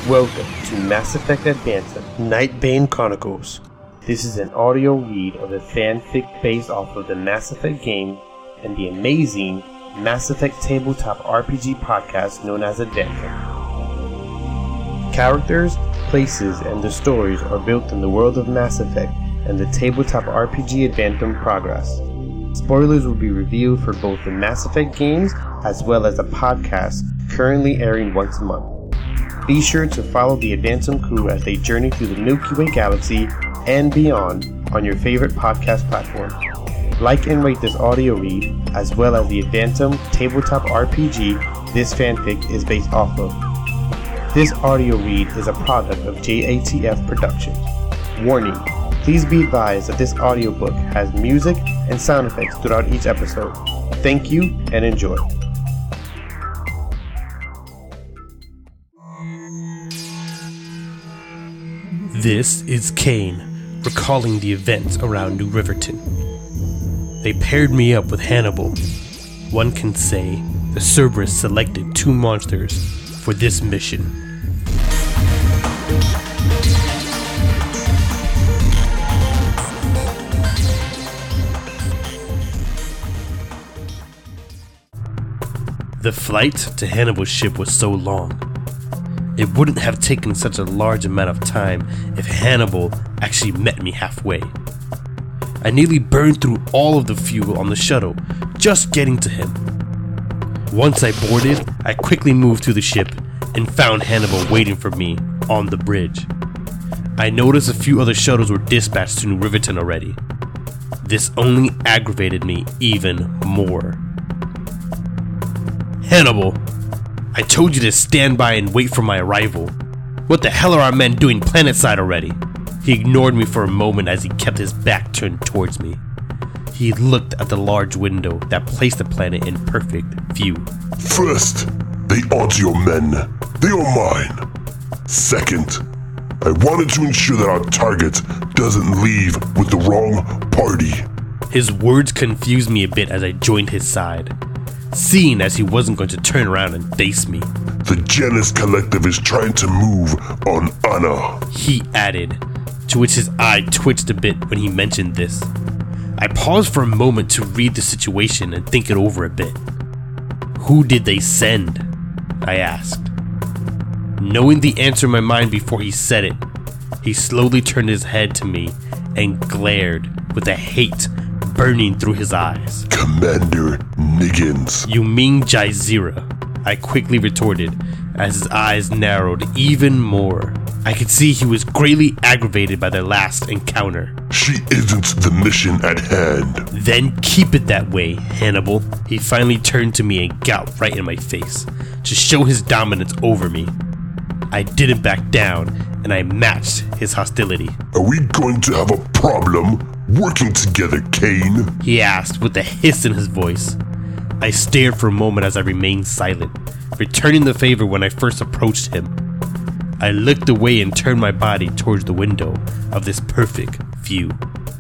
Welcome to Mass Effect Advanced Nightbane Chronicles. This is an audio read of the fanfic based off of the Mass Effect game and the amazing Mass Effect tabletop RPG podcast known as Advanced. Characters, places, and the stories are built in the world of Mass Effect and the tabletop RPG Advanced progress. Spoilers will be revealed for both the Mass Effect games as well as the podcast currently airing once a month. Be sure to follow the Advanced crew as they journey through the Milky Way galaxy and beyond on your favorite podcast platform. Like and rate this audio read as well as the Advanced tabletop RPG this fanfic is based off of. This audio read is a product of JATF Productions. Warning, please be advised that this audiobook has music and sound effects throughout each episode. Thank you and enjoy. This is Kane, recalling the events around New Riverton. They paired me up with Hannibal. One can say the Cerberus selected two monsters for this mission. The flight to Hannibal's ship was so long. It wouldn't have taken such a large amount of time if Hannibal actually met me halfway. I nearly burned through all of the fuel on the shuttle just getting to him. Once I boarded, I quickly moved to the ship and found Hannibal waiting for me on the bridge. I noticed a few other shuttles were dispatched to New Riverton already. This only aggravated me even more. Hannibal, I told you to stand by and wait for my arrival. What the hell are our men doing planetside already? He ignored me for a moment as he kept his back turned towards me. He looked at the large window that placed the planet in perfect view. First, they aren't your men. They are mine. Second, I wanted to ensure that our target doesn't leave with the wrong party. His words confused me a bit as I joined his side, seeing as he wasn't going to turn around and face me. The Janus Collective is trying to move on Anna, he added, to which his eye twitched a bit when he mentioned this. I paused for a moment to read the situation and think it over a bit. Who did they send? I asked. Knowing the answer in my mind before he said it, he slowly turned his head to me and glared with a hate burning through his eyes. Commander Niggins. You mean Jazeera? I quickly retorted as his eyes narrowed even more. I could see he was greatly aggravated by their last encounter. She isn't the mission at hand. Then keep it that way, Hannibal. He finally turned to me and galloped right in my face to show his dominance over me. I didn't back down and I matched his hostility. Are we going to have a problem working together, Kane? He asked with a hiss in his voice. I stared for a moment as I remained silent, returning the favor when I first approached him. I looked away and turned my body towards the window of this perfect view.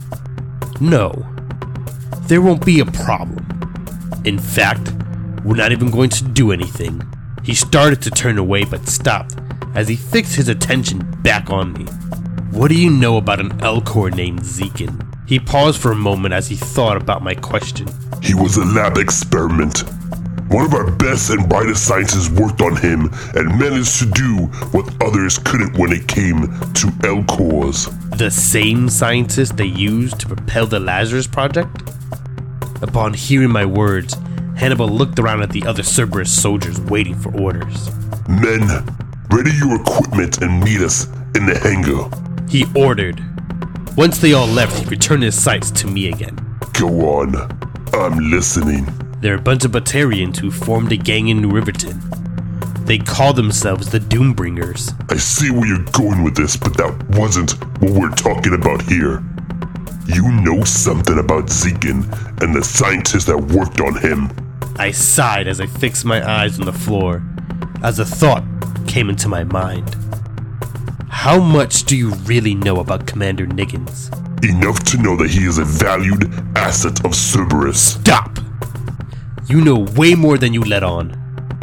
No, there won't be a problem. In fact, we're not even going to do anything. He started to turn away but stopped as he fixed his attention back on me. What do you know about an Elcor named Zekin? He paused for a moment as he thought about my question. He was a lab experiment. One of our best and brightest scientists worked on him and managed to do what others couldn't when it came to Elcors. The same scientist they used to propel the Lazarus Project? Upon hearing my words, Hannibal looked around at the other Cerberus soldiers waiting for orders. Men, ready your equipment and meet us in the hangar, he ordered. Once they all left, he returned his sights to me again. Go on, I'm listening. They're a bunch of Batarians who formed a gang in New Riverton. They call themselves the Doombringers. I see where you're going with this, but that wasn't what we're talking about here. You know something about Zekin and the scientists that worked on him. I sighed as I fixed my eyes on the floor, as a thought came into my mind. How much do you really know about Commander Niggins? Enough to know that he is a valued asset of Cerberus. Stop! You know way more than you let on.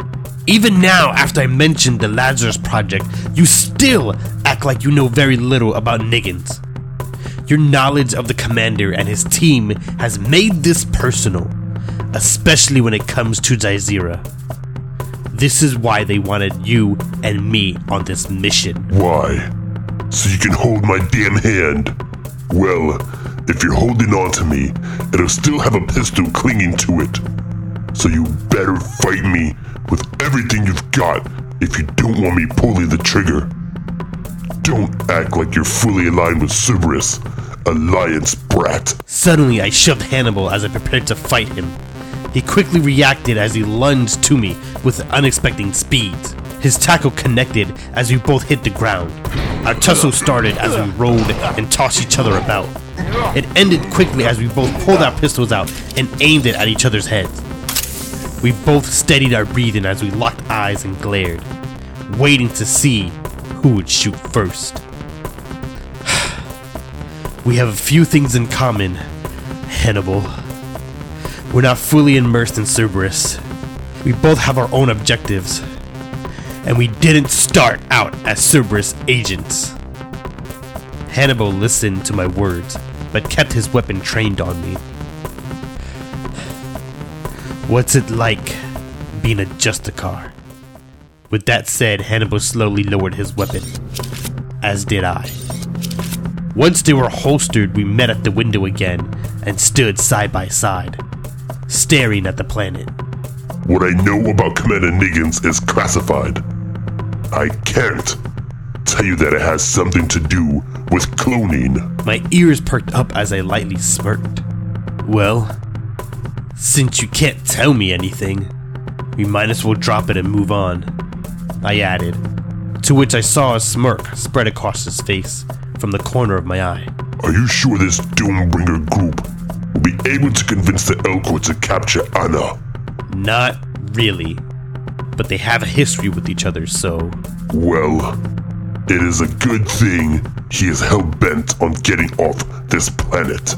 Even now, after I mentioned the Lazarus Project, you still act like you know very little about Niggins. Your knowledge of the commander and his team has made this personal, especially when it comes to Jazeera. This is why they wanted you and me on this mission. Why? So you can hold my damn hand? Well, if you're holding on to me, it'll still have a pistol clinging to it. So you better fight me with everything you've got if you don't want me pulling the trigger. Don't act like you're fully aligned with Cerberus, Alliance brat. Suddenly, I shoved Hannibal as I prepared to fight him. He quickly reacted as he lunged to me with unexpected speed. His tackle connected as we both hit the ground. Our tussle started as we rolled and tossed each other about. It ended quickly as we both pulled our pistols out and aimed it at each other's heads. We both steadied our breathing as we locked eyes and glared, waiting to see who would shoot first. We have a few things in common, Hannibal. We're not fully immersed in Cerberus. We both have our own objectives, and we didn't start out as Cerberus agents. Hannibal listened to my words, but kept his weapon trained on me. What's it like being a Justicar? With that said, Hannibal slowly lowered his weapon, as did I. Once they were holstered, we met at the window again and stood side by side, staring at the planet. What I know about Commander Niggins is classified. I can't tell you that it has something to do with cloning. My ears perked up as I lightly smirked. Well, since you can't tell me anything, we might as well drop it and move on, I added, to which I saw a smirk spread across his face from the corner of my eye. Are you sure this Doombringer group will be able to convince the Elcor to capture Anna? Not really, but they have a history with each other, so... Well, it is a good thing he is hell-bent on getting off this planet.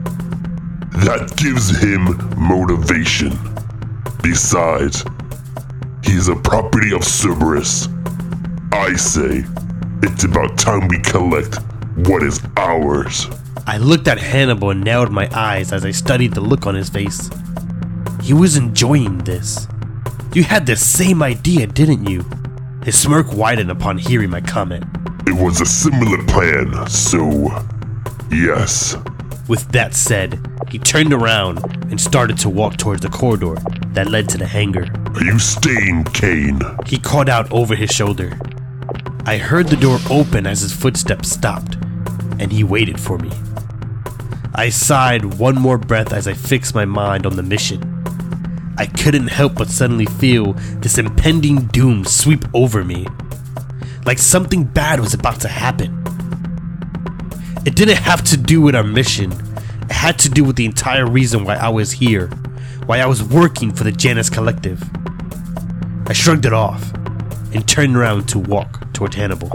That gives him motivation. Besides, he is a property of Cerberus. I say, it's about time we collect what is ours. I looked at Hannibal and narrowed my eyes as I studied the look on his face. He was enjoying this. You had the same idea, didn't you? His smirk widened upon hearing my comment. It was a similar plan, so... yes. With that said, he turned around and started to walk towards the corridor that led to the hangar. Are you staying, Kane? He called out over his shoulder. I heard the door open as his footsteps stopped, and he waited for me. I sighed one more breath as I fixed my mind on the mission. I couldn't help but suddenly feel this impending doom sweep over me, like something bad was about to happen. It didn't have to do with our mission. It had to do with the entire reason why I was here, why I was working for the Janus Collective. I shrugged it off and turned around to walk toward Hannibal.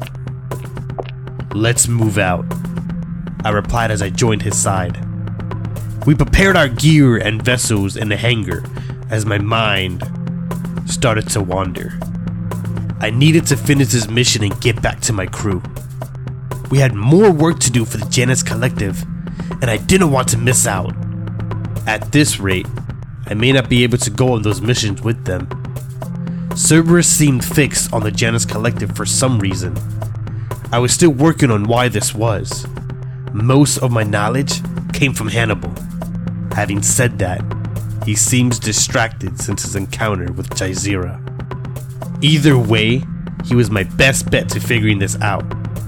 Let's move out, I replied as I joined his side. We prepared our gear and vessels in the hangar as my mind started to wander. I needed to finish this mission and get back to my crew. We had more work to do for the Janus Collective, and I didn't want to miss out. At this rate, I may not be able to go on those missions with them. Cerberus seemed fixed on the Janus Collective for some reason. I was still working on why this was. Most of my knowledge came from Hannibal. Having said that, he seems distracted since his encounter with Jazeera. Either way, he was my best bet to figuring this out.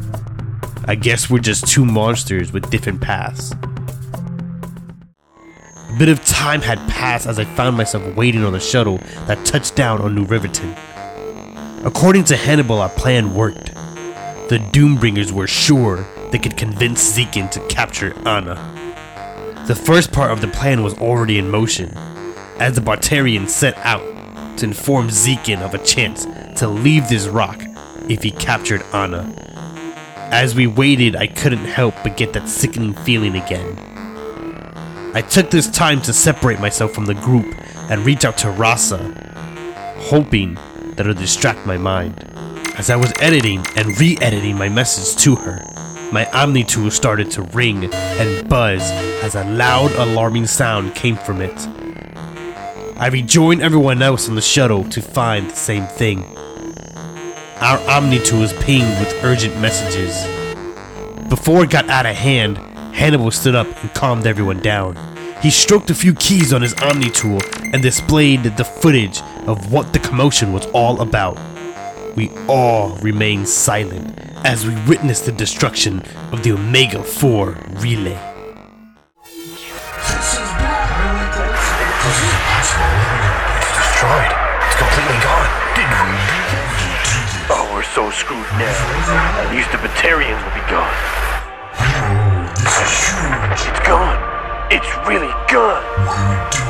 I guess we're just two monsters with different paths. A bit of time had passed as I found myself waiting on the shuttle that touched down on New Riverton. According to Hannibal, our plan worked. The Doombringers were sure they could convince Zekin to capture Anna. The first part of the plan was already in motion, as the Bartarian set out to inform Zekin of a chance to leave this rock if he captured Anna. As we waited, I couldn't help but get that sickening feeling again. I took this time to separate myself from the group and reach out to Rasa, hoping that'll distract my mind. As I was editing and re-editing my message to her, my Omni tool started to ring and buzz as a loud, alarming sound came from it. I rejoined everyone else on the shuttle to find the same thing. Our Omni tool was pinged with urgent messages. Before it got out of hand, Hannibal stood up and calmed everyone down. He stroked a few keys on his Omni tool and displayed the footage of what the commotion was all about. We all remained silent as we witnessed the destruction of the Omega-4 relay. This is it's destroyed. It's completely gone. Didn't we? Oh, we're so screwed now. At least the Batarians will be gone. Oh, this is huge. It's gone. It's really gone. What do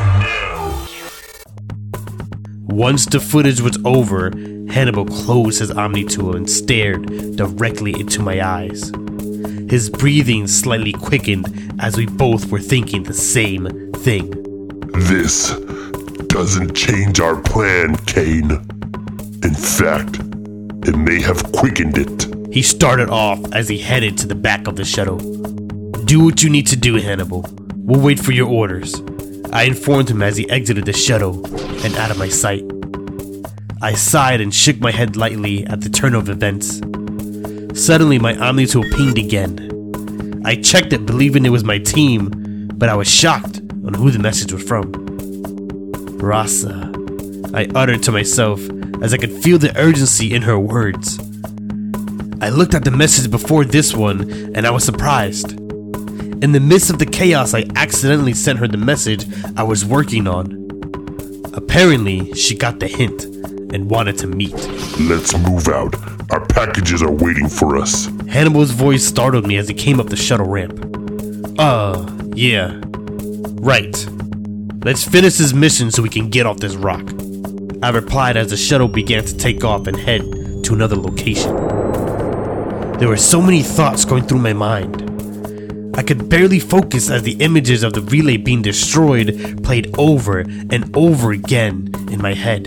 we do now? Once the footage was over, Hannibal closed his Omni tool and stared directly into my eyes. His breathing slightly quickened as we both were thinking the same thing. This doesn't change our plan, Kane. In fact, it may have quickened it. He started off as he headed to the back of the shuttle. Do what you need to do, Hannibal. We'll wait for your orders. I informed him as he exited the shuttle and out of my sight. I sighed and shook my head lightly at the turn of events. Suddenly, my Omni tool pinged again. I checked it believing it was my team, but I was shocked on who the message was from. Rasa, I uttered to myself as I could feel the urgency in her words. I looked at the message before this one and I was surprised. In the midst of the chaos, I accidentally sent her the message I was working on. Apparently, she got the hint and wanted to meet. Let's move out. Our packages are waiting for us. Hannibal's voice startled me as he came up the shuttle ramp. Yeah. Right. Let's finish this mission so we can get off this rock. I replied as the shuttle began to take off and head to another location. There were so many thoughts going through my mind. I could barely focus as the images of the relay being destroyed played over and over again in my head.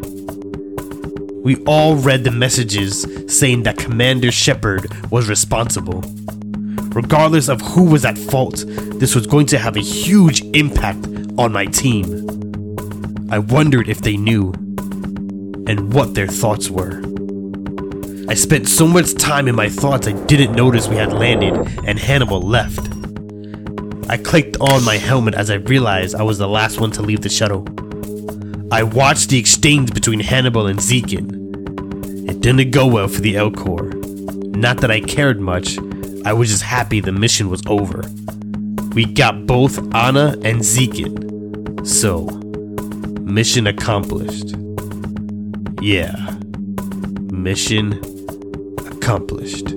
We all read the messages saying that Commander Shepard was responsible. Regardless of who was at fault, this was going to have a huge impact on my team. I wondered if they knew and what their thoughts were. I spent so much time in my thoughts I didn't notice we had landed and Hannibal left. I clicked on my helmet as I realized I was the last one to leave the shuttle. I watched the exchange between Hannibal and Zekin. It didn't go well for the Elcor. Not that I cared much, I was just happy the mission was over. We got both Anna and Zekin. So, mission accomplished. Yeah, mission accomplished.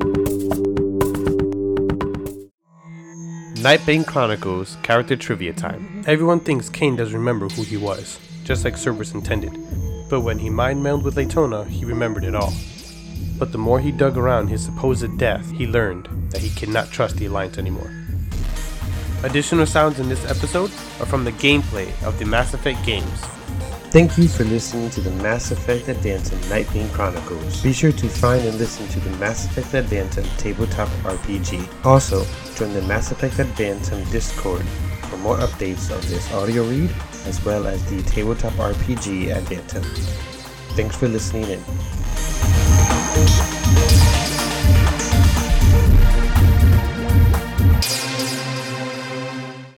Nightbane Chronicles character trivia time. Everyone thinks Kane does remember who he was, just like Cerberus intended. But when he mind-melded with Latona, he remembered it all. But the more he dug around his supposed death, he learned that he cannot trust the Alliance anymore. Additional sounds in this episode are from the gameplay of the Mass Effect games. Thank you for listening to the Mass Effect Advanced Nightbane Chronicles. Be sure to find and listen to the Mass Effect Advanced tabletop RPG. Also, join the Mass Effect Advanced Discord for more updates on this audio read, as well as the tabletop RPG Advanced. Thanks for listening in.